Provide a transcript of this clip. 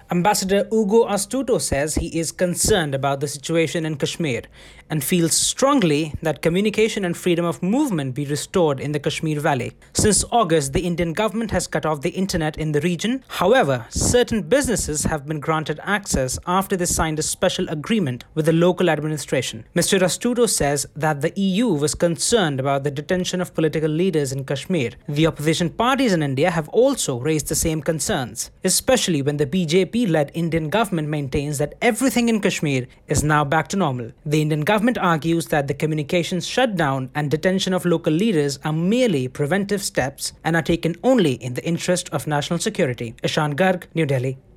Ambassador Ugo Astuto says he is concerned about the situation in Kashmir and feels strongly that communication and freedom of movement be restored in the Kashmir Valley. Since August, the Indian government has cut off the internet in the region. However, certain businesses have been granted access after they signed a special agreement with the local administration. Mr. Astuto says that the EU was concerned about the detention of political leaders in Kashmir. The opposition parties in India have also raised the same concerns, especially when the BJP-led Indian government maintains that everything in Kashmir is now back to normal. The Indian government argues that the communications shutdown and detention of local leaders are merely preventive steps and are taken only in the interest of national security. Ishan Garg, New Delhi.